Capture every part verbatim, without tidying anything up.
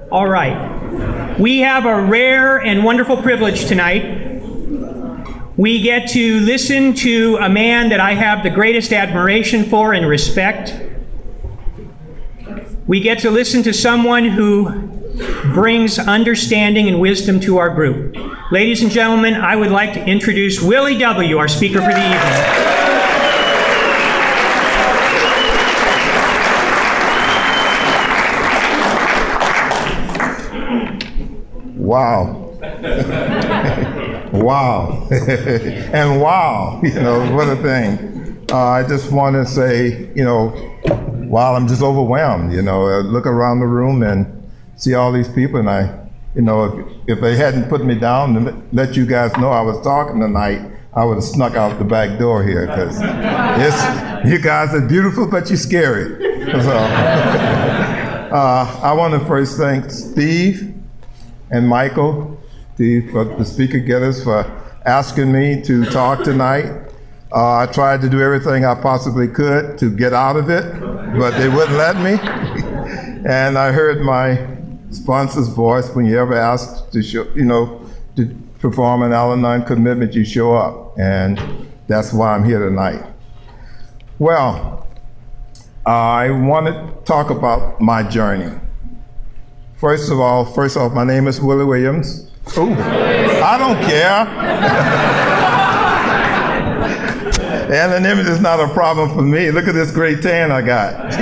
All right. We have a rare and wonderful privilege tonight. We get to listen to a man that I have the greatest admiration for and respect. We get to listen to someone who brings understanding and wisdom to our group. Ladies and gentlemen, I would like to introduce Willie W., our speaker for the evening. Wow. Wow. And wow, you know, what a thing. Uh, I just want to say, you know, wow, I'm just overwhelmed, you know. I look around the room and see all these people, and I, you know, if, if they hadn't put me down and let you guys know I was talking tonight, I would have snuck out the back door here, because it's, you guys are beautiful, but you're scary. So, uh, I want to first thank Steve and Michael, the, for the speaker getters, for asking me to talk tonight. Uh, I tried to do everything I possibly could to get out of it, but they wouldn't let me. And I heard my sponsor's voice: when you ever asked to show, you know, to perform an Al-Anon commitment, you show up. And that's why I'm here tonight. Well, I want to talk about my journey. First of all, first off, my name is Willie Williams. Ooh, I don't care. Anonymity is not a problem for me. Look at this great tan I got.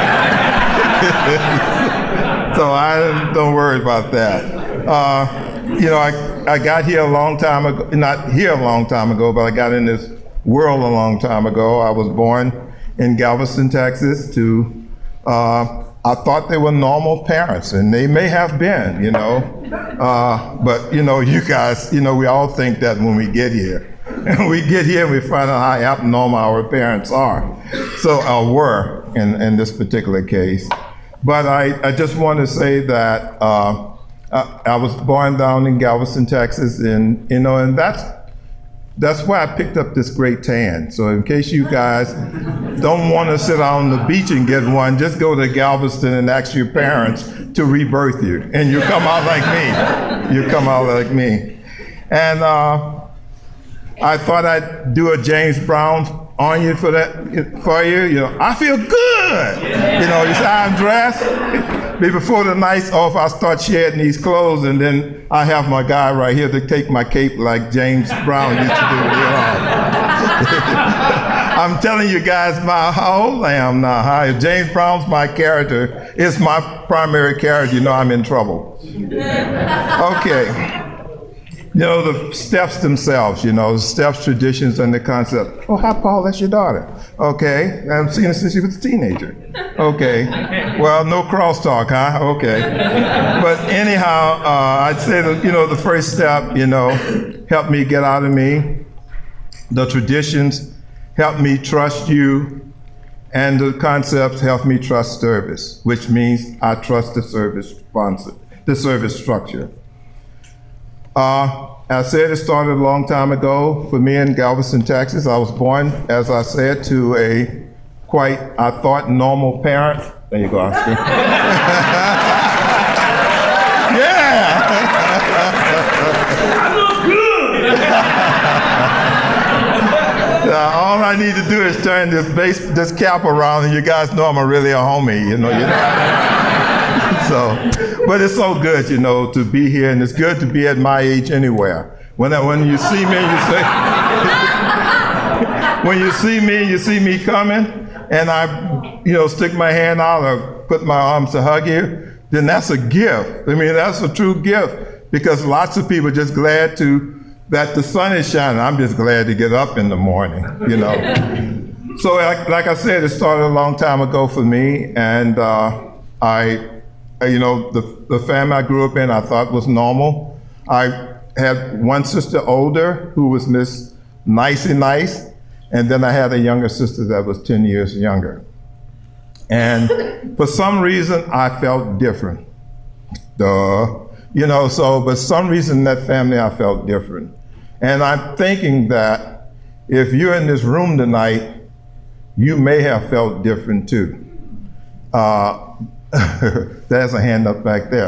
So I don't worry about that. Uh, you know, I, I got here a long time ago, not here a long time ago, but I got in this world a long time ago. I was born in Galveston, Texas, to uh, I thought they were normal parents, and they may have been, you know. Uh, but, you know, you guys, you know, we all think that when we get here. And we get here and we find out how abnormal our parents are. So, uh, were in, in this particular case. But I, I just want to say that uh, I, I was born down in Galveston, Texas, and, you know, and that's That's why I picked up this great tan. So in case you guys don't want to sit on the beach and get one, just go to Galveston and ask your parents to rebirth you, and you come out like me. You come out like me. And uh, I thought I'd do a James Brown on you for that, for you. You know, I feel good. You know, you see how I'm dressed. Before the night's off, I start shedding these clothes, and then I have my guy right here to take my cape like James Brown used to do. You know. I'm telling you guys my, how old I am now. Huh? If James Brown's my character, it's my primary character, you know I'm in trouble. Okay. You know, the steps themselves, you know, steps, traditions, and the concept. Oh, hi, Paul, that's your daughter. Okay, I've seen her since she was a teenager. Okay, well, no crosstalk, huh? Okay. But anyhow, uh, I'd say that, you know, the first step, you know, helped me get out of me. The traditions helped me trust you. And the concepts helped me trust service, which means I trust the service sponsor, the service structure. Uh, I said it started a long time ago for me in Galveston, Texas. I was born, as I said, to a quite, I thought, normal parent. There you go, Oscar. Yeah! I look good! uh, all I need to do is turn this base, this cap around, and you guys know I'm a really a homie, you know. You know? So, but it's so good, you know, to be here, and it's good to be at my age anywhere. When I, when you see me, you say, when you see me, you see me coming, and I, you know, stick my hand out or put my arms to hug you, then that's a gift. I mean, that's a true gift, because lots of people are just glad to, that the sun is shining. I'm just glad to get up in the morning, you know. So, like, like I said, it started a long time ago for me, and uh, I, you know, the, the family I grew up in, I thought was normal. I had one sister older who was Miss Nicey Nice, and then I had a younger sister that was ten years younger. And for some reason, I felt different. Duh. You know, so, but some reason in that family, I felt different. And I'm thinking that if you're in this room tonight, you may have felt different too. Uh, There's a hand up back there.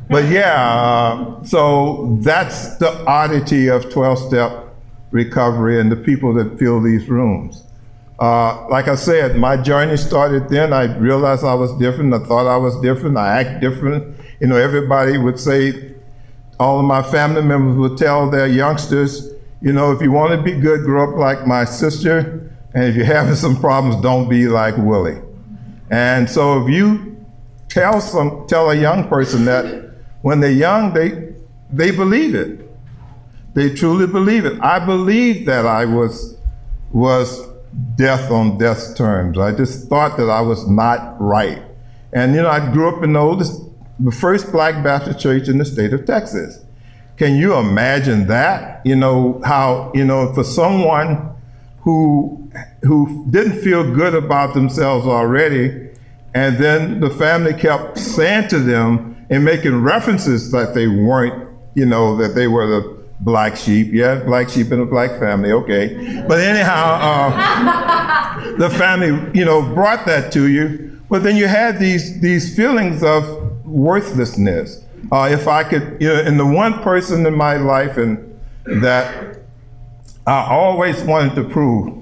But yeah, uh, so that's the oddity of twelve-step recovery and the people that fill these rooms. Uh, like I said, my journey started then. I realized I was different. I thought I was different. I act different. You know, everybody would say, all of my family members would tell their youngsters, you know, if you want to be good, grow up like my sister. And if you're having some problems, don't be like Willie. And so if you tell some, tell a young person that when they're young, they, they believe it. They truly believe it. I believed that I was, was death on death's terms. I just thought that I was not right. And, you know, I grew up in the oldest, the first Black Baptist church in the state of Texas. Can you imagine that? You know, how, you know, for someone who who didn't feel good about themselves already, and then the family kept saying to them and making references that they weren't, you know, that they were the black sheep. Yeah, black sheep in a black family, okay. But anyhow, uh, the family, you know, brought that to you. But then you had these these feelings of worthlessness. Uh, if I could, you know, and the one person in my life and that I always wanted to prove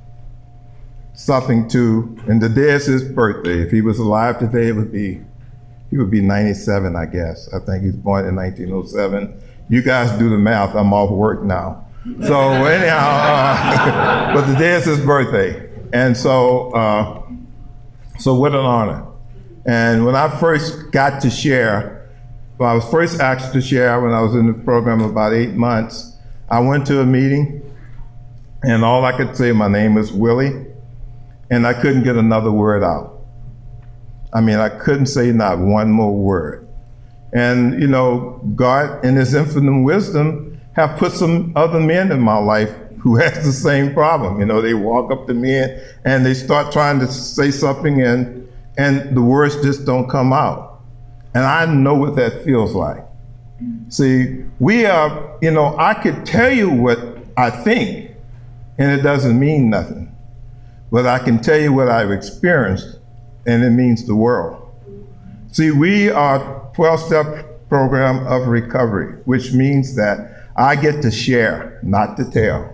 something to, and today is his birthday. If he was alive today, it would be, he would be ninety-seven, I guess. I think he was born in nineteen oh seven. You guys do the math, I'm off work now. So anyhow, uh, but today is his birthday. And so, uh, so what an honor. And when I first got to share, when I was first asked to share when I was in the program about eight months, I went to a meeting and all I could say, my name is Willie, and I couldn't get another word out. I mean, I couldn't say not one more word. And, you know, God, in his infinite wisdom, have put some other men in my life who has the same problem. You know, they walk up to me and, and they start trying to say something and, and the words just don't come out. And I know what that feels like. See, we are, you know, I could tell you what I think, and it doesn't mean nothing. But I can tell you what I've experienced, and it means the world. See, we are twelve-step program of recovery, which means that I get to share, not to tell.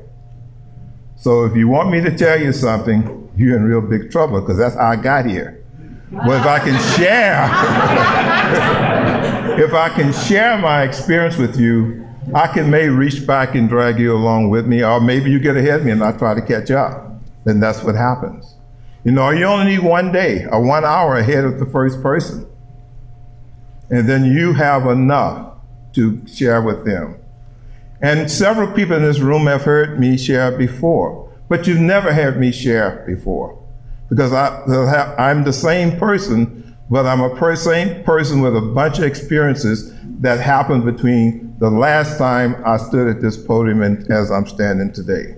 So if you want me to tell you something, you're in real big trouble, because that's how I got here. But if I can share, if I can share my experience with you, I can maybe reach back and drag you along with me, or maybe you get ahead of me and I try to catch up. Then that's what happens. You know, you only need one day or one hour ahead of the first person. And then you have enough to share with them. And several people in this room have heard me share before, but you've never heard me share before. Because I, I'm the same person, but I'm a per- same person with a bunch of experiences that happened between the last time I stood at this podium and as I'm standing today.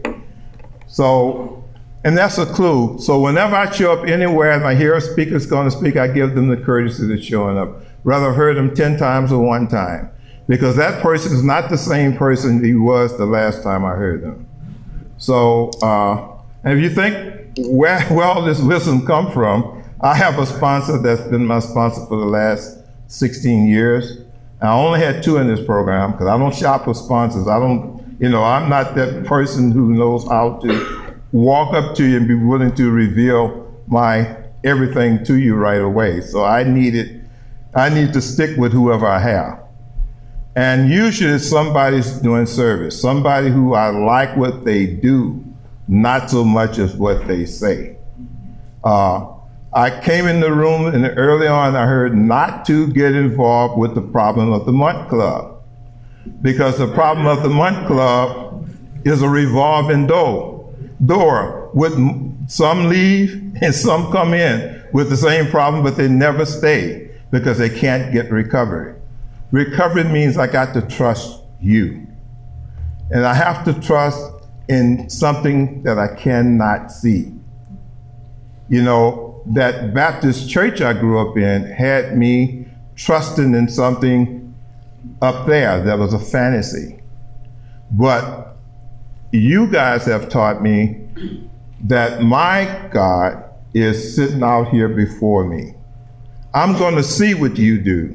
So, and that's a clue. So whenever I show up anywhere and I hear a speaker's going to speak, I give them the courtesy of showing up. Rather I've heard them ten times or one time, because that person is not the same person he was the last time I heard them. So, uh, and if you think where, where all this wisdom come from, I have a sponsor that's been my sponsor for the last sixteen years. I only had two in this program because I don't shop for sponsors. I don't, you know, I'm not that person who knows how to walk up to you and be willing to reveal my everything to you right away. So I needed, I need to stick with whoever I have. And usually somebody's doing service, somebody who I like what they do, not so much as what they say. Uh, I came in the room and early on I heard not to get involved with the problem of the month club, because the problem of the month club is a revolving door. door with some leave and some come in with the same problem, but they never stay because they can't get recovery. Recovery means I got to trust you. And I have to trust in something that I cannot see. You know, that Baptist church I grew up in had me trusting in something up there that was a fantasy. But you guys have taught me that my God is sitting out here before me. I'm going to see what you do.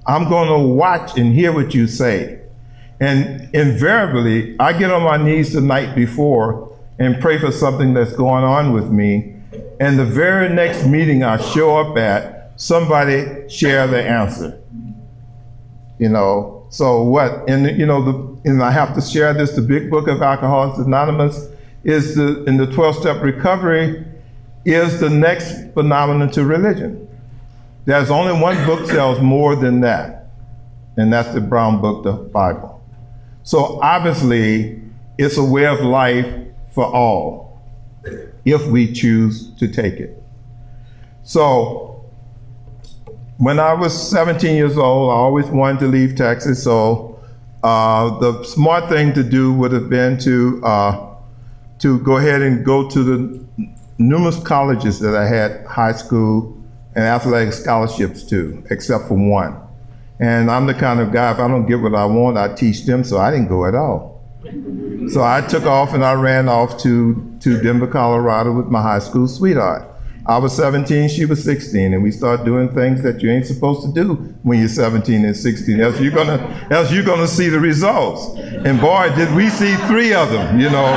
I'm going to watch and hear what you say. And invariably, I get on my knees the night before and pray for something that's going on with me. And the very next meeting I show up at, somebody share the answer. You know, so what? And you know, the, and I have to share this. The Big Book of Alcoholics Anonymous is the in the twelve-step recovery is the next phenomenon to religion. There's only one book sells more than that, and that's the brown book, the Bible. So obviously, it's a way of life for all, if we choose to take it. So when I was seventeen years old, I always wanted to leave Texas, so uh, the smart thing to do would have been to, uh, to go ahead and go to the numerous colleges that I had high school and athletic scholarships to, except for one. And I'm the kind of guy, if I don't get what I want, I teach them, so I didn't go at all. So I took off and I ran off to, to Denver, Colorado with my high school sweetheart. I was seventeen, she was sixteen, and we started doing things that you ain't supposed to do when you're seventeen and sixteen, else you're gonna, else you're gonna see the results. And boy, did we see three of them, you know.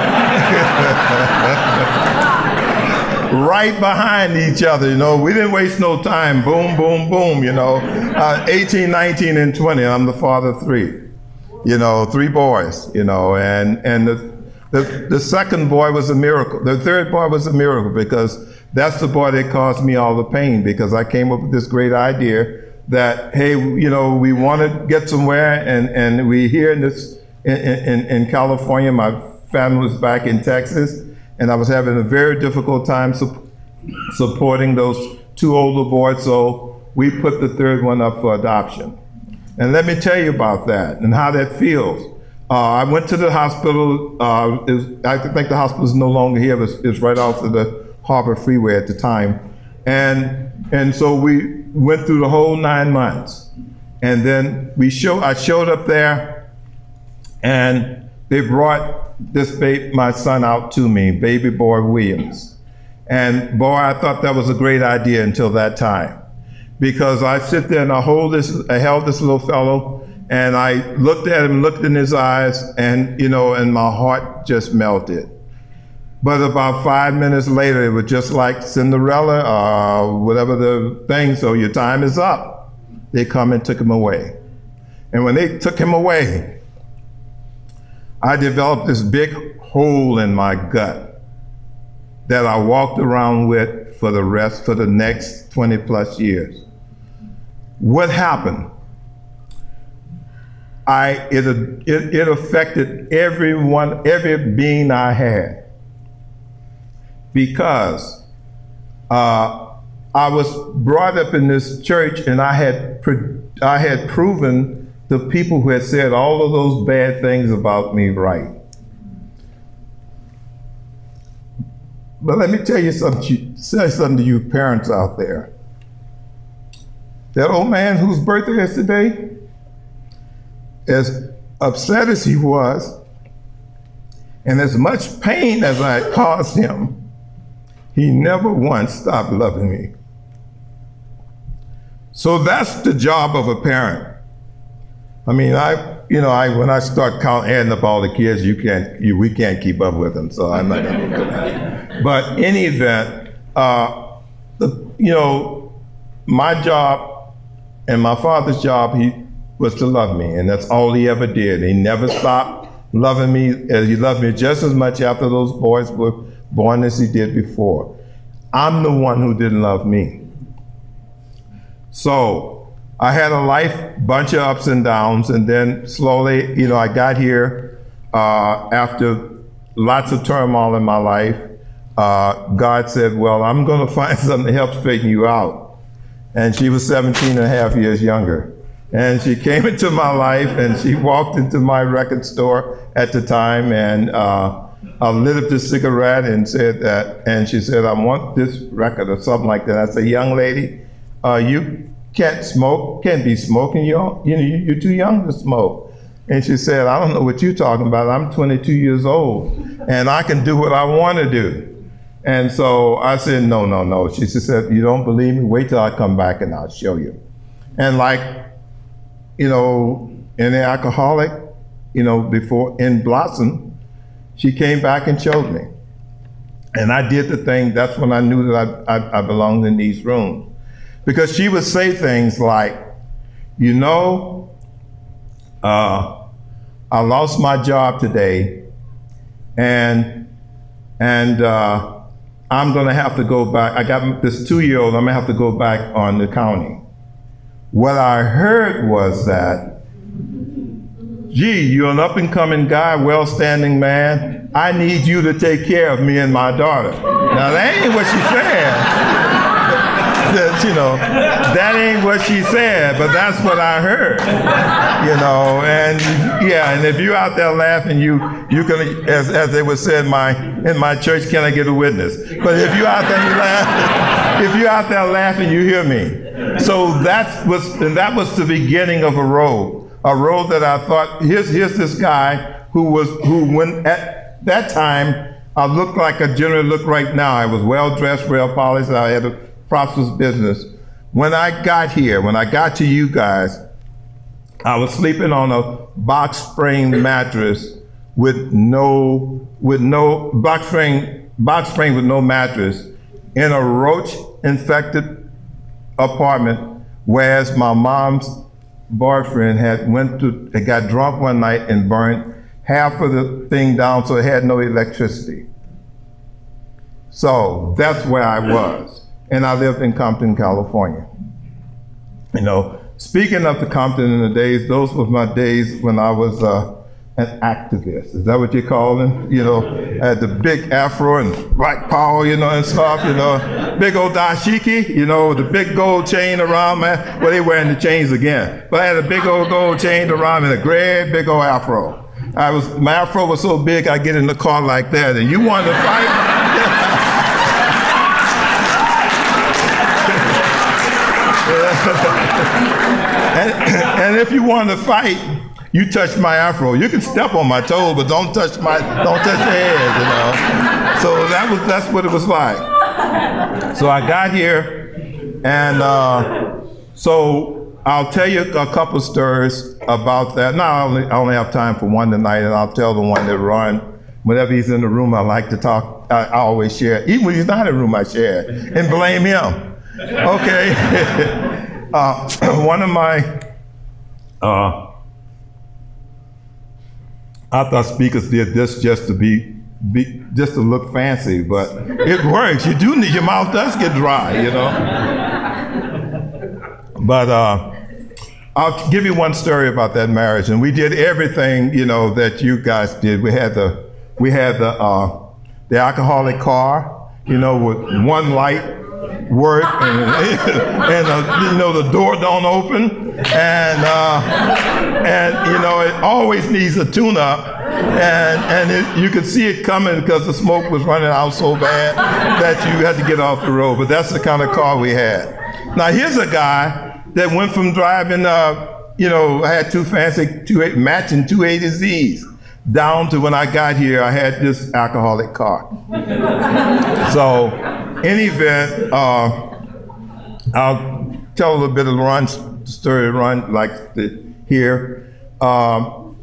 Right behind each other, you know. We didn't waste no time. Boom, boom, boom, you know. Uh, eighteen, nineteen, and twenty. I'm the father of three. You know, three boys, you know. And and the, the the second boy was a miracle. The third boy was a miracle because that's the boy that caused me all the pain, because I came up with this great idea that, hey, you know, we want to get somewhere, and, and we here in this in, in, in California. My family was back in Texas. And I was having a very difficult time su- supporting those two older boys, so we put the third one up for adoption. And let me tell you about that and how that feels. Uh, I went to the hospital. Uh, it was, I think the hospital is no longer here. It was, it was right off of the Harbor Freeway at the time. And and so we went through the whole nine months. And then we show, I showed up there, and they brought this baby, my son, out to me, baby boy Williams. And boy, I thought that was a great idea until that time. Because I sit there and I hold this, I held this little fellow, and I looked at him, looked in his eyes, and you know, and my heart just melted. But about five minutes later, it was just like Cinderella, uh, whatever the thing, so your time is up. They come and took him away. And when they took him away, I developed this big hole in my gut that I walked around with for the rest, for the next twenty plus years. What happened? I, it, it, it affected everyone, every being I had, because uh, I was brought up in this church, and I had, I had proven the people who had said all of those bad things about me right. But let me tell you something, say something to you parents out there. That old man whose birthday is today, as upset as he was, and as much pain as I had caused him, he never once stopped loving me. So that's the job of a parent. I mean, I, you know, I when I start counting, adding up all the kids, you can't, you, we can't keep up with them. So I'm not going to do that. But in any event, uh, the, you know, my job and my father's job, he was to love me, and that's all he ever did. He never stopped loving me. He loved me just as much after those boys were born as he did before. I'm the one who didn't love me. So I had a life, bunch of ups and downs, and then slowly, you know, I got here uh, after lots of turmoil in my life. Uh, God said, well, I'm going to find something to help straighten you out. And she was seventeen and a half years younger. And she came into my life, and she walked into my record store at the time, and uh, I lit up this cigarette and said that, and she said, I want this record or something like that. I said, young lady, uh, you can't smoke, can't be smoking, you're, you know, you're too young to smoke. And she said, I don't know what you're talking about. I'm twenty-two years old, and I can do what I want to do. And so I said, no, no, no. She said, you don't believe me? Wait till I come back and I'll show you. And like you know, in the alcoholic, you know, before in Blossom, she came back and showed me. And I did the thing, that's when I knew that I, I, I belonged in these rooms. Because she would say things like, you know, uh, I lost my job today, and and uh, I'm gonna have to go back. I got this two-year-old, I'm gonna have to go back on the county. What I heard was that, gee, you're an up-and-coming guy, well-standing man. I need you to take care of me and my daughter. Now, that ain't what she said. That, you know, that ain't what she said, but that's what I heard. You know, and yeah, and if you're out there laughing, you you can, as as they would say in my in my church, can I get a witness? But if you're out there you laugh, if you're out there laughing, you hear me. So that was and that was the beginning of a road, a road that I thought, here's here's this guy who was who when at that time I looked like I generally look right now. I was well dressed, well polished. I had a prosperous business. When I got here, when I got to you guys, I was sleeping on a box spring mattress with no, with no, box spring, box spring with no mattress in a roach infected apartment, whereas my mom's boyfriend had went to, it got drunk one night and burned half of the thing down so it had no electricity. So that's where I was. And I lived in Compton, California. You know, speaking of the Compton in the days, those were my days when I was uh, an activist. Is that what you call them? You know, I had the big afro and black power, you know, and stuff, you know. Big old dashiki, you know, the big gold chain around me. Well, they wearing the chains again. But I had a big old gold chain around me and a great big old afro. I was, my afro was so big I'd get in the car like that. And you wanted to fight? and, and if you want to fight, you touch my afro. You can step on my toe, but don't touch my, don't touch your head, you know. So that was, that's what it was like. So I got here, and uh, so I'll tell you a couple stories about that. Now I only, I only have time for one tonight, and I'll tell the one that Ron, whenever he's in the room, I like to talk. I, I always share. Even when he's not in the room, I share and blame him. Okay. uh, one of my, uh, I thought speakers did this just to be, be, just to look fancy, but it works. You do need, your mouth does get dry, you know. But uh, I'll give you one story about that marriage, and we did everything, you know, that you guys did. We had the, we had the, uh, the alcoholic car, you know, with one light. Work and, and uh, you know, the door don't open, and uh, and you know, it always needs a tune-up, and and it, you could see it coming because the smoke was running out so bad that you had to get off the road. But that's the kind of car we had. Now here's a guy that went from driving, uh, you know, I had two fancy two matching two eighty Z's down to when I got here, I had this alcoholic car. So. In event, uh, I'll tell a little bit of Ron's story. Ron likes to hear. Um,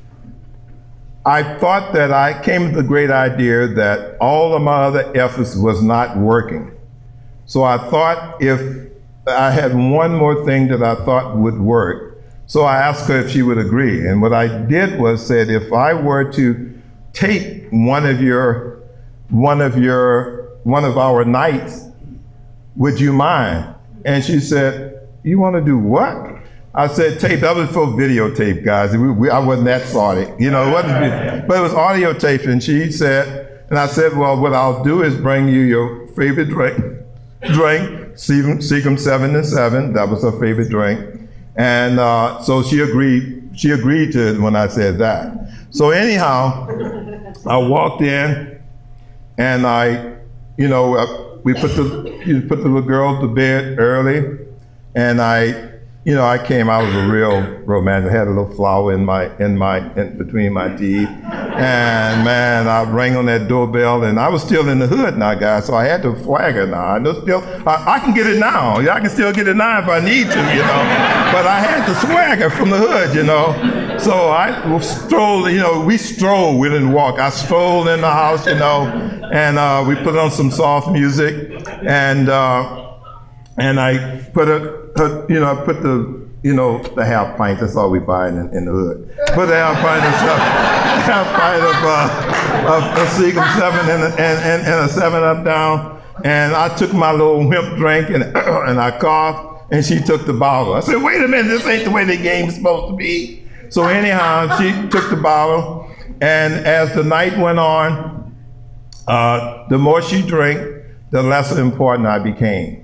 I thought that I came to the great idea that all of my other efforts was not working. So I thought if I had one more thing that I thought would work. So I asked her if she would agree. And what I did was said, if I were to take one of your, one of your, one of our nights, would you mind? And she said, you want to do what? I said, tape. That was for videotape, guys. We, we, I wasn't that sorry. You know, it wasn't, but it was audio tape. And she said, and I said, well, what I'll do is bring you your favorite drink, drink, Seagram seven and seven. That was her favorite drink. And uh, so she agreed, she agreed to it when I said that. So anyhow, I walked in and I, you know, uh, we put the you put the little girl to bed early, and I, you know, I came out as a real romantic. I had a little flower in my in my in between my teeth, and man, I rang on that doorbell, and I was still in the hood now, guys. So I had to flag her now. I know still, I, I can get it now. Yeah, I can still get it now if I need to, you know. but I had the swagger from the hood, you know. So I strolled, you know, we strolled, we didn't walk. I strolled in the house, you know, and uh, we put on some soft music, and uh, and I put a, a, you know, I put the, you know, the half pint. That's all we buy in, in the hood. Put a half pint of stuff, half pint of uh, of, of Seagram seven and, and, and, and a seven up down, and I took my little wimp drink and and I coughed. And she took the bottle. I said, wait a minute, this ain't the way the game's supposed to be. So anyhow, she took the bottle, and as the night went on, uh, the more she drank, the less important I became.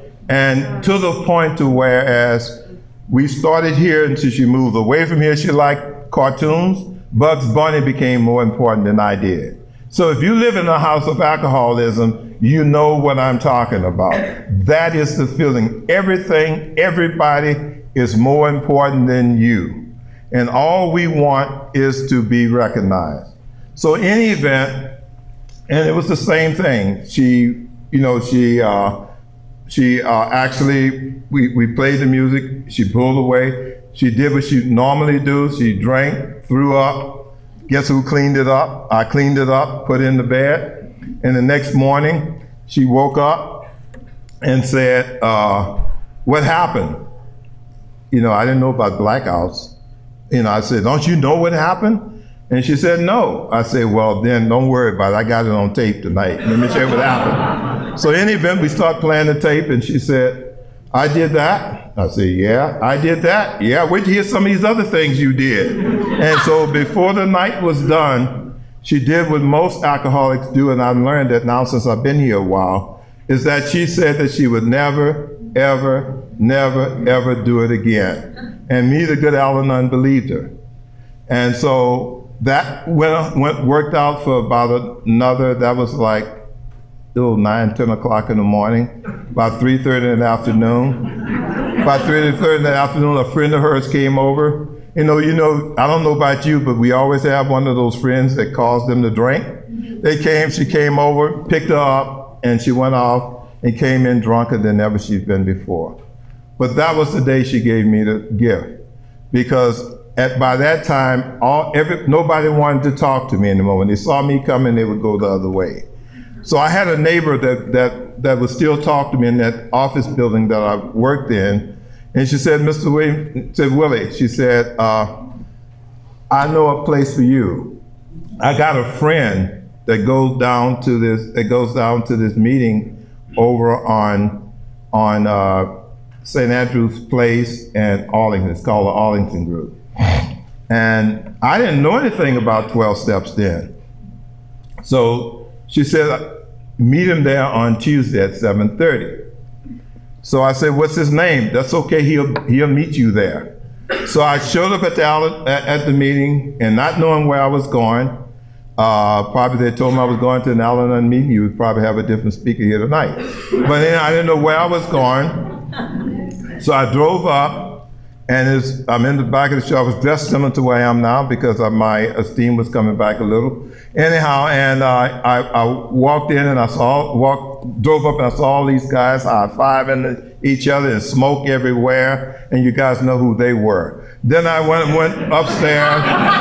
And to the point to where as we started here until she moved away from here, she liked cartoons, Bugs Bunny became more important than I did. So if you live in a house of alcoholism, you know what I'm talking about. That is the feeling. Everything, everybody is more important than you. And all we want is to be recognized. So in any event, and it was the same thing. She, you know, she, uh, she uh, actually, we, we played the music, she pulled away. She did what she normally do. She drank, threw up. Guess who cleaned it up? I cleaned it up, put it in the bed. And the next morning, she woke up and said, uh, what happened? You know, I didn't know about blackouts. You know, I said, don't you know what happened? And she said, no. I said, well, then don't worry about it. I got it on tape tonight. Let me share what happened. So in the event, we start playing the tape, and she said, I did that. I said, yeah, I did that. Yeah, wait to hear some of these other things you did. And so before the night was done, she did what most alcoholics do, and I've learned that now since I've been here a while, is that she said that she would never, ever, never, ever do it again. And me, the good Al-Anon, believed her. And so that went, went worked out for about another, that was like, oh, nine, ten o'clock in the morning, about three thirty in the afternoon. About three thirty in the afternoon, a friend of hers came over. You know, you know, I don't know about you, but we always have one of those friends that calls them to drink. They came, she came over, picked her up, and she went off and came in drunker than ever she'd been before. But that was the day she gave me the gift, because at, by that time, all every nobody wanted to talk to me anymore. When they saw me coming, they would go the other way. So I had a neighbor that, that, that would still talk to me in that office building that I worked in. And she said, Mister Williams, said, Willie, she said, uh, I know a place for you. I got a friend that goes down to this, that goes down to this meeting over on, on uh, Saint Andrew's Place and Arlington. It's called the Arlington Group. And I didn't know anything about twelve steps then. So she said, meet him there on Tuesday at seven thirty. So I said, what's his name? That's okay, he'll, he'll meet you there. So I showed up at the, at, at the meeting, and not knowing where I was going, uh, probably they told me I was going to an Al-Anon meeting. You would probably have a different speaker here tonight. But then I didn't know where I was going. So I drove up, and as I'm in the back of the show. I was dressed similar to where I am now because of my esteem was coming back a little. Anyhow, and uh, I, I walked in and I saw, walked, drove up and I saw all these guys high-fiving each other and smoke everywhere, and you guys know who they were. Then I went went upstairs.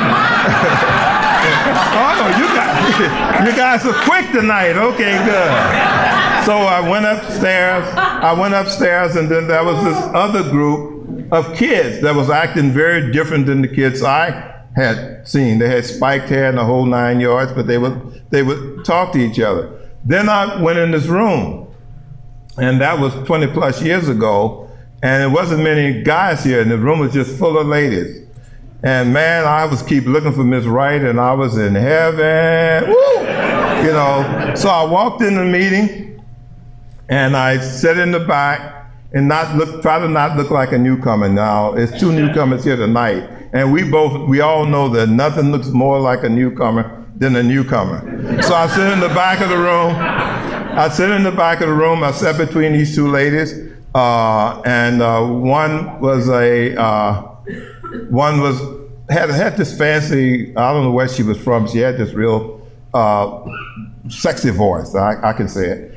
Oh, you guys, you guys are quick tonight. Okay, good. So I went upstairs. I went upstairs, and then there was this other group of kids that was acting very different than the kids I had seen. They had spiked hair and the whole nine yards, but they would they would talk to each other. Then I went in this room, and that was twenty plus years ago, and there wasn't many guys here, and the room was just full of ladies. And man, I was keep looking for Miss Wright, and I was in heaven. Woo! You know, so I walked in the meeting, and I sat in the back, and not look, try to not look like a newcomer. Now, it's two newcomers here tonight. And we both, we all know that nothing looks more like a newcomer than a newcomer. So I sit in the back of the room. I sit in the back of the room. I sat between these two ladies. Uh, and uh, one was a, uh, one was, had, had this fancy, I don't know where she was from. She had this real uh, sexy voice, I, I can say it.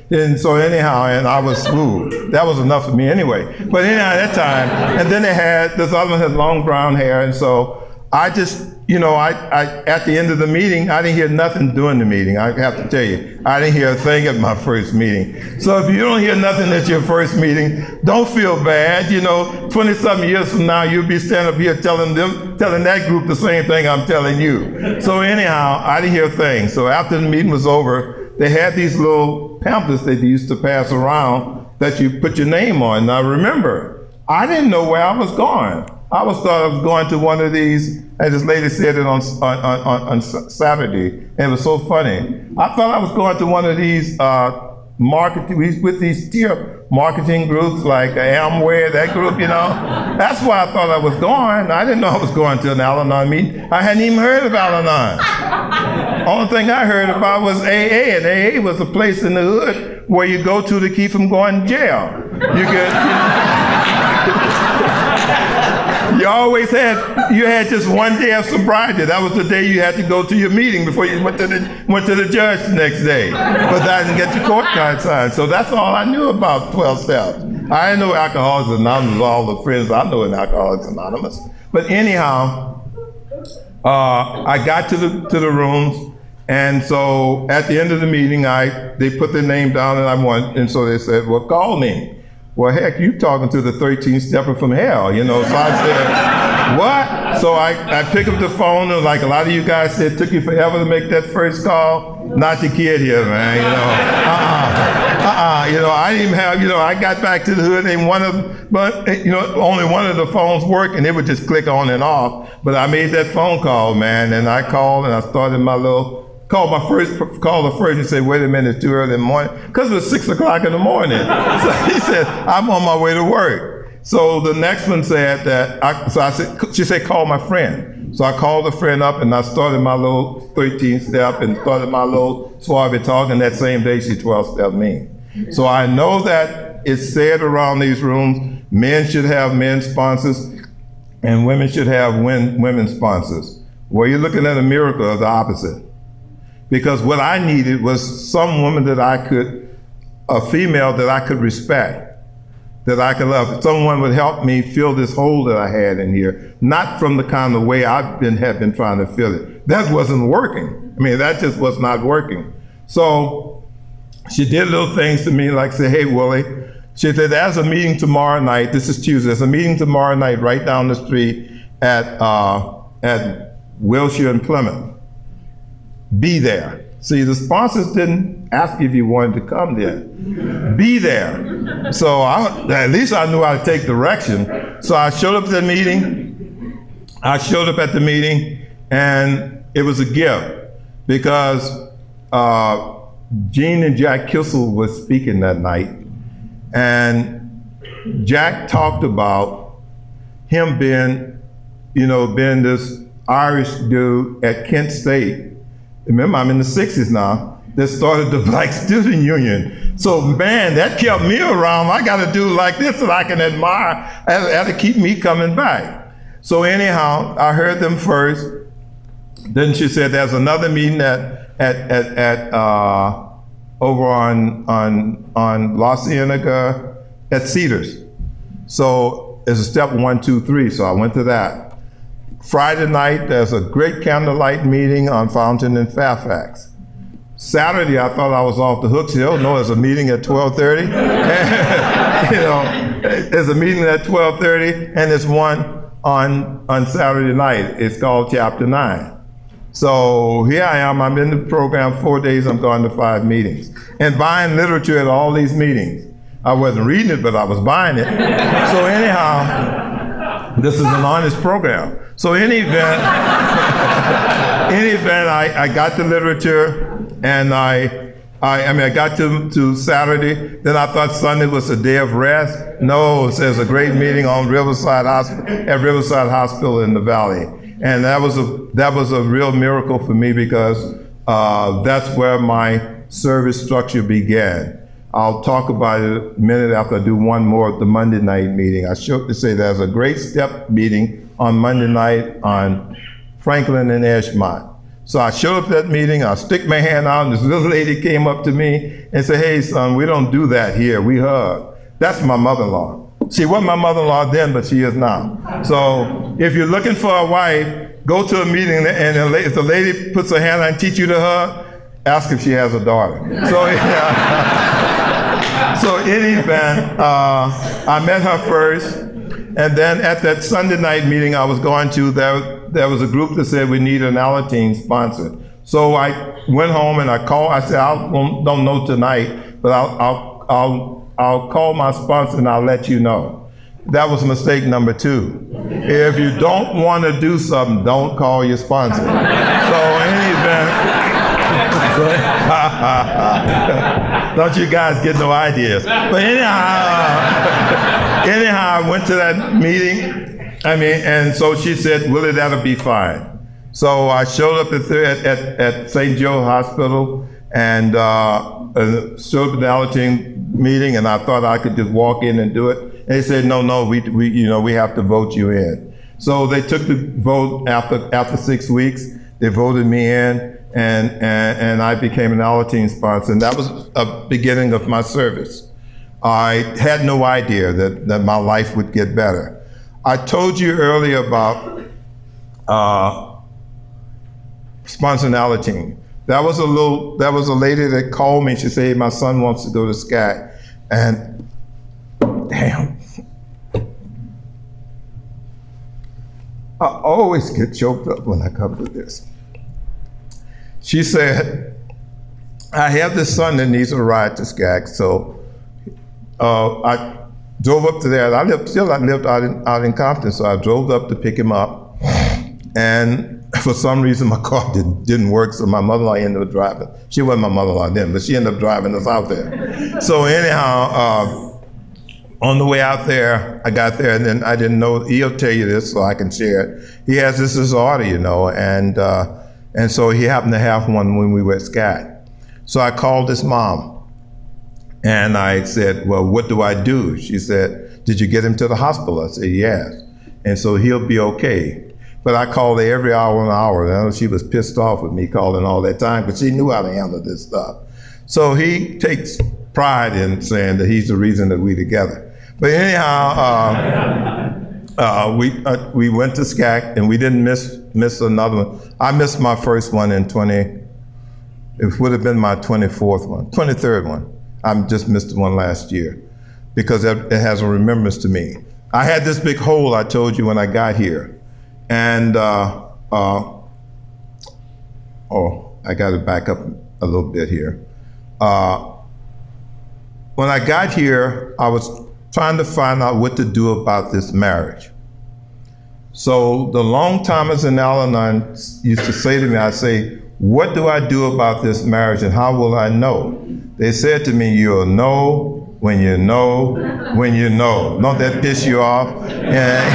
And so anyhow, and I was, ooh, that was enough for me anyway. But anyhow, at that time, and then they had, this other one had long brown hair, and so I just, you know, I, I, at the end of the meeting, I didn't hear nothing during the meeting. I have to tell you, I didn't hear a thing at my first meeting. So if you don't hear nothing at your first meeting, don't feel bad. You know, twenty-something years from now, you'll be standing up here telling them, telling that group the same thing I'm telling you. So anyhow, I didn't hear a thing. So after the meeting was over, they had these little pamphlets that they used to pass around that you put your name on. Now remember, I didn't know where I was going. I was thought I was going to one of these, and this lady said it on on, on, on Saturday, and it was so funny. I thought I was going to one of these uh, marketing, with these tier marketing groups like Amway, that group, you know. That's why I thought I was going. I didn't know I was going to an Al-Anon meeting. I hadn't even heard of Al-Anon. Only thing I heard about was A A, and A A was a place in the hood where you go to to keep from going to jail. You get, you know, you always had, you had just one day of sobriety. That was the day you had to go to your meeting before you went to the, went to the judge the next day. But I didn't get your court card signed. So that's all I knew about twelve steps. I didn't know Alcoholics Anonymous, all the friends I know in Alcoholics Anonymous. But anyhow, uh, I got to the, to the rooms, and so at the end of the meeting, I, they put their name down and I won, and so they said, well, call me. Well, heck, you talking to the thirteenth stepper from hell, you know. So I said, what? So I, I picked up the phone, and like a lot of you guys said, it took you forever to make that first call. Not the kid here, man, you know. Uh-uh. Uh-uh. You know, I didn't even have, you know, I got back to the hood, and one of, but, you know, only one of the phones worked, and it would just click on and off. But I made that phone call, man, and I called, and I started my little, called my first, called the first and said, wait a minute, it's too early in the morning, because it was six o'clock in the morning. So he said, I'm on my way to work. So the next one said that, I, so I said, she said, call my friend. So I called a friend up and I started my little thirteenth step and started my little suave talk, and that same day she twelve stepped me. So I know that it's said around these rooms, men should have men sponsors and women should have women sponsors. Well, you're looking at a miracle of the opposite. Because what I needed was some woman that I could, a female that I could respect, that I could love. Someone would help me fill this hole that I had in here, not from the kind of way I've been, have been trying to fill it. That wasn't working. I mean, that just was not working. So she did little things to me, like say, hey, Willie, she said, there's a meeting tomorrow night. This is Tuesday. There's a meeting tomorrow night right down the street at, uh, at Wilshire and Plymouth. Be there. See, the sponsors didn't ask if you wanted to come there. Be there. So I, at least I knew how to take direction. So I showed up at the meeting. I showed up at the meeting, and it was a gift because uh, Gene and Jack Kissel was speaking that night, and Jack talked about him being, you know, being this Irish dude at Kent State. Remember, I'm in the sixties now, that started the Black Student Union. So, man, that kept me around. I got to do like this so I can admire, and to keep me coming back. So anyhow, I heard them first. Then she said, there's another meeting at, at, at, at uh, over on, on, on La Cienega at Cedars. So it's a step one, two, three. So I went to that. Friday night, there's a great candlelight meeting on Fountain in Fairfax. Saturday, I thought I was off the hook. Still, no, there's a meeting at twelve thirty. You know, there's a meeting at twelve thirty, and there's one on, on Saturday night. It's called Chapter nine. So here I am. I'm in the program four days. I'm going to five meetings. And buying literature at all these meetings. I wasn't reading it, but I was buying it. So anyhow, this is an honest program. So in any event, in any event, I, I got the literature, and I, I, I mean, I got to, to Saturday. Then I thought Sunday was a day of rest. No, it says a great meeting on Riverside Hospital, at Riverside Hospital in the Valley, and that was a that was a real miracle for me because uh, that's where my service structure began. I'll talk about it a minute after I do one more at the Monday night meeting. I should to say there's a great step meeting on Monday night on Franklin and Edgemont. So I showed up at that meeting, I stick my hand out, and this little lady came up to me and said, hey, son, we don't do that here, we hug. That's my mother-in-law. She wasn't my mother-in-law then, but she is now. So if you're looking for a wife, go to a meeting, and if the lady puts her hand out and teach you to hug, ask if she has a daughter. So, yeah. So in any event, uh, I met her first, and then at that Sunday night meeting I was going to, there, there was a group that said we need an Alateen sponsor. So I went home and I called, I said, I don't know tonight, but I'll, I'll, I'll, I'll call my sponsor and I'll let you know. That was mistake number two. If you don't want to do something, don't call your sponsor. So in any event, don't you guys get no ideas. But anyhow, uh, anyhow, I went to that meeting. I mean, and so she said, Willie, that'll be fine. So I showed up at, at, at, at Saint Joe Hospital and uh, showed up at the Alateen meeting, and I thought I could just walk in and do it. And they said, no, no, we, we, you know, we have to vote you in. So they took the vote after, after six weeks. They voted me in. And, and, and I became an Alateen sponsor, and that was a beginning of my service. I had no idea that, that my life would get better. I told you earlier about uh, sponsoring Alateen. That was a little, that was a lady that called me. She said, hey, my son wants to go to S C A C. And damn, I always get choked up when I come to this. She said, I have this son that needs a ride to S C A C, so uh, I drove up to there. I lived, still I lived out in, out in Compton, so I drove up to pick him up. And for some reason, my car didn't, didn't work, so my mother-in-law ended up driving. She wasn't my mother-in-law then, but she ended up driving us out there. So anyhow, uh, on the way out there, I got there, and then I didn't know, he'll tell you this so I can share it. He has this disorder, you know, and uh, And so he happened to have one when we were at S C A C. So I called his mom and I said, well, what do I do? She said, did you get him to the hospital? I said, yes. And so he'll be okay. But I called her every hour and hour. And I know she was pissed off with me calling all that time because she knew how to handle this stuff. So he takes pride in saying that he's the reason that we're together. But anyhow, uh, Uh, we uh, we went to S C A C and we didn't miss miss another one. I missed my first one in twenty. It would have been my twenty-fourth one, twenty-third one. I just missed one last year because it, it has a remembrance to me. I had this big hole I told you when I got here, and uh, uh, oh, I got to back up a little bit here. Uh, when I got here, I was trying to find out what to do about this marriage. So the long-timers in Al-Anon used to say to me, I say, what do I do about this marriage and how will I know? They said to me, you'll know when you know when you know. Don't that piss you off? And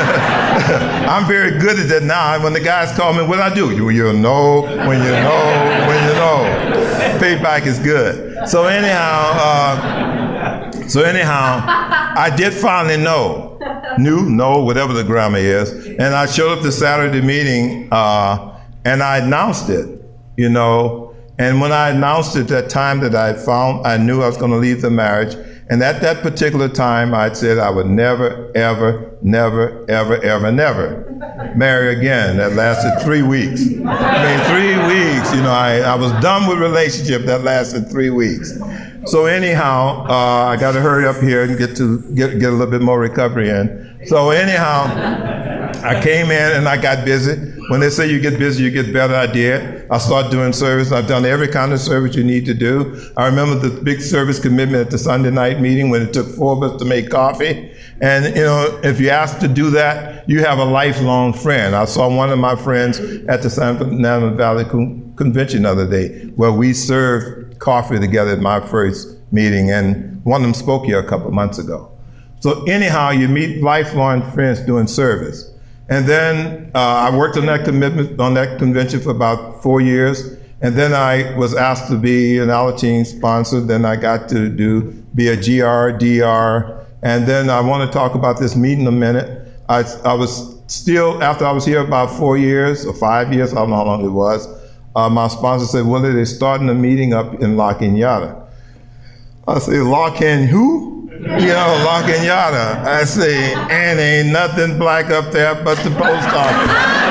I'm very good at that now. When the guys call me, what do I do? You, you'll know when you know when you know. Payback is good. So anyhow, uh, So anyhow, I did finally know, knew, know, whatever the grammar is, and I showed up to Saturday meeting uh, and I announced it, you know, and when I announced it that time that I found, I knew I was going to leave the marriage, and at that particular time I said I would never, ever, never, ever, ever, never marry again. That lasted three weeks. I mean, three weeks, you know, I, I was done with relationship that lasted three weeks. So anyhow, uh, I got to hurry up here and get to get, get a little bit more recovery in. So anyhow, I came in and I got busy. When they say you get busy, you get better, I did. I started doing service. I've done every kind of service you need to do. I remember the big service commitment at the Sunday night meeting when it took four of us to make coffee. And, you know, if you ask to do that, you have a lifelong friend. I saw one of my friends at the San Fernando Valley Con- Convention the other day where we served coffee together at my first meeting, and one of them spoke here a couple of months ago. So anyhow, you meet lifelong friends doing service. And then uh, I worked on that commitment, on that convention for about four years. And then I was asked to be an Alateen sponsor. Then I got to do, be a G R, D R. And then I want to talk about this meeting a minute. I, I was still, after I was here about four years or five years, I don't know how long it was, uh, my sponsor said, well, they're starting a meeting up in La Cañada. I say, La Can who? You know, La Cañada. I say, and ain't nothing black up there but the post office.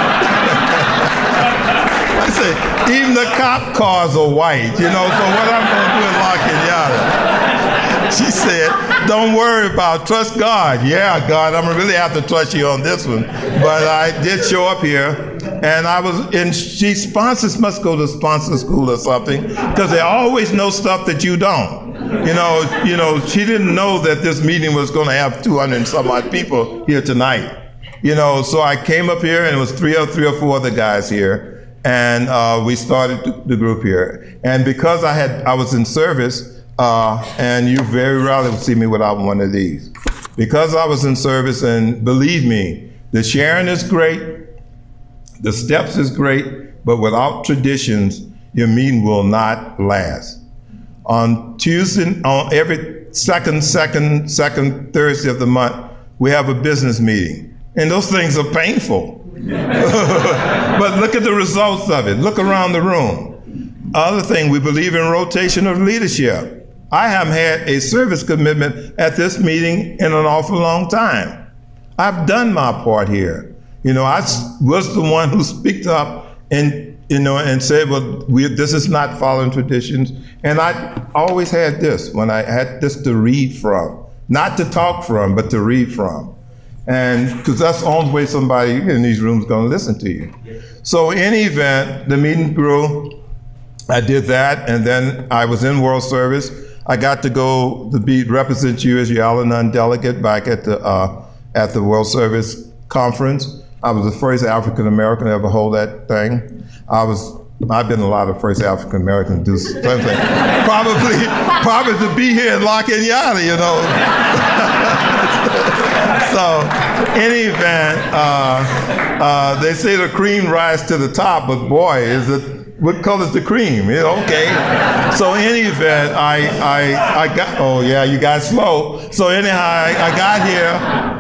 I say, even the cop cars are white, you know, so what I'm going to do in La Cañada? She said, don't worry about it. Trust God. Yeah, God, I'm going to really have to trust you on this one. But I did show up here. And I was, and she sponsors must go to sponsor school or something, because they always know stuff that you don't. You know, you know, she didn't know that this meeting was going to have two hundred and some odd people here tonight. You know, so I came up here, and it was three or three or four other guys here, and uh, we started the group here. And because I had, I was in service, uh, and you very rarely would see me without one of these. Because I was in service, and believe me, the sharing is great. The steps is great, but without traditions, your meeting will not last. On Tuesday, on every second, second, second Thursday of the month, we have a business meeting. And those things are painful. But look at the results of it. Look around the room. Other thing, we believe in rotation of leadership. I haven't had a service commitment at this meeting in an awful long time. I've done my part here. You know, I was the one who speaked up and, you know, and said, well, we, this is not following traditions. And I always had this, when I had this to read from, not to talk from, but to read from. And because that's the only way somebody in these rooms is going to listen to you. So in any event, the meeting grew. I did that, and then I was in World Service. I got to go to be represent you as your Al-Anon delegate back at the uh, at the World Service conference. I was the first African American to ever hold that thing. I was, I've been a lot of first African American to do something. probably, probably to be here in La Cañada, you know. So, in any event, uh, uh, they say the cream rises to the top, but boy, is it, what color's the cream? Yeah, okay. So in any event, I, I, I got, oh yeah, you got slow. So anyhow, I, I got here.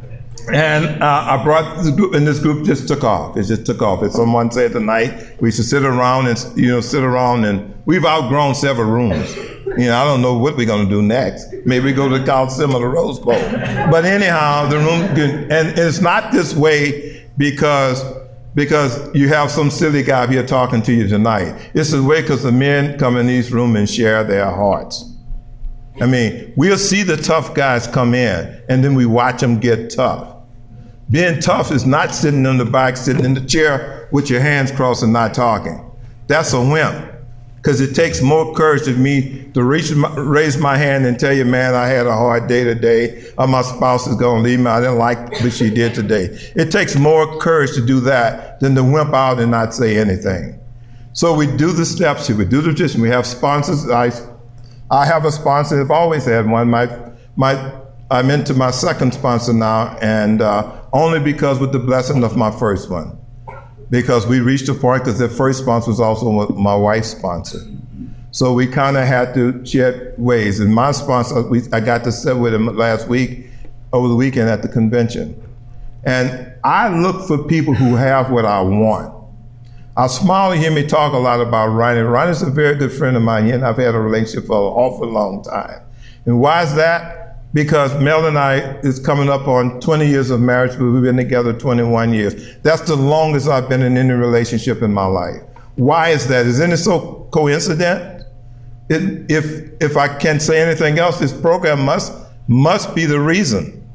And uh, I brought this group, and this group just took off. It just took off. As someone said tonight, we should sit around and, you know, sit around, and we've outgrown several rooms. You know, I don't know what we're going to do next. Maybe we go to the Coliseum or the Rose Bowl. But anyhow, the room, and it's not this way because because you have some silly guy here talking to you tonight. It's the way because the men come in these rooms and share their hearts. I mean, we'll see the tough guys come in, and then we watch them get tough. Being tough is not sitting on the back, sitting in the chair with your hands crossed and not talking. That's a wimp, because it takes more courage of me to reach my, raise my hand and tell you, man, I had a hard day today, or my spouse is going to leave me. I didn't like what she did today. It takes more courage to do that than to wimp out and not say anything. So we do the steps here. We do the tradition. We have sponsors. I, I have a sponsor. I've always had one. My, my, I'm into my second sponsor now, and uh, only because with the blessing of my first one. Because we reached a point, because the first sponsor was also my wife's sponsor. So we kind of had to shed ways. And my sponsor, we, I got to sit with him last week, over the weekend at the convention. And I look for people who have what I want. I smile and hear me talk a lot about Ronnie. Ronnie's a very good friend of mine, and I've had a relationship for an awful long time. And why is that? Because Mel and I is coming up on twenty years of marriage, but we've been together twenty-one years. That's the longest I've been in any relationship in my life. Why is that? Isn't it so coincident? It, if if I can't say anything else, this program must must be the reason.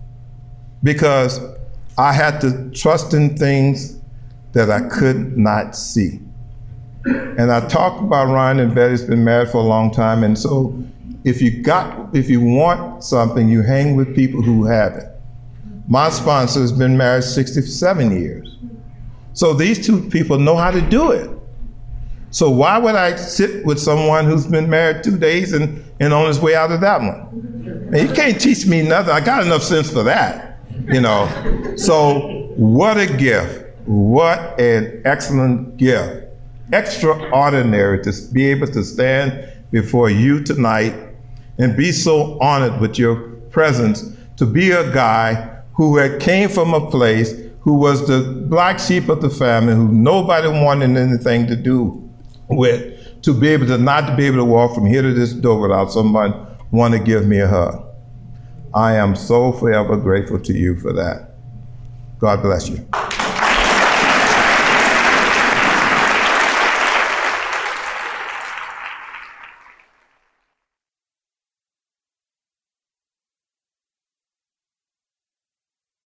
Because I had to trust in things that I could not see. And I talked about Ryan and Betty's been married for a long time, and so if you got, if you want something, you hang with people who have it. My sponsor has been married sixty-seven years. So these two people know how to do it. So why would I sit with someone who's been married two days and, and on his way out of that one? And you can't teach me nothing. I got enough sense for that, you know. So what a gift. What an excellent gift. Extraordinary to be able to stand before you tonight and be so honored with your presence, to be a guy who had came from a place who was the black sheep of the family, who nobody wanted anything to do with, to be able to not to be able to walk from here to this door without someone want to give me a hug. I am so forever grateful to you for that. God bless you.